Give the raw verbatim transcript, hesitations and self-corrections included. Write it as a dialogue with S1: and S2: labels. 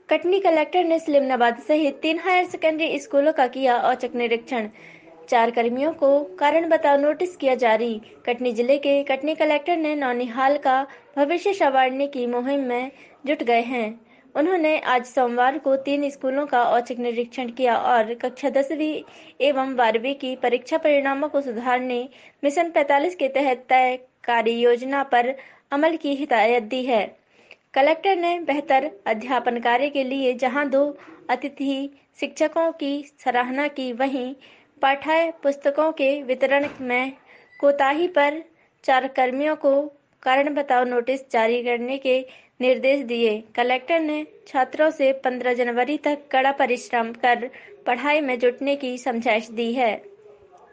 S1: Katni collector ने सलीमनाबाद सहित तीन हायर सेकेंडरी स्कूलों का किया औचक निरीक्षण। चार कर्मियों को कारण बताओ नोटिस किया जारी। कटनी जिले के कटनी कलेक्टर ने नौनिहाल का भविष्य संवारने की मुहिम में जुट गए हैं। उन्होंने आज सोमवार को तीन स्कूलों का औचक निरीक्षण किया और कक्षा दसवीं एवं बारहवीं की परीक्षा परिणामों को सुधारने मिशन पैंतालीस के तहत तय कार्य योजना पर अमल की हिदायत दी है। कलेक्टर ने बेहतर अध्यापन कार्य के लिए जहां दो अतिथि शिक्षकों की सराहना की, वहीं पाठ्य पुस्तकों के वितरण में कोताही पर चार कर्मियों को कारण बताओ नोटिस जारी करने के निर्देश दिए। कलेक्टर ने छात्रों से पंद्रह जनवरी तक कड़ा परिश्रम कर पढ़ाई में जुटने की समझाइश दी है।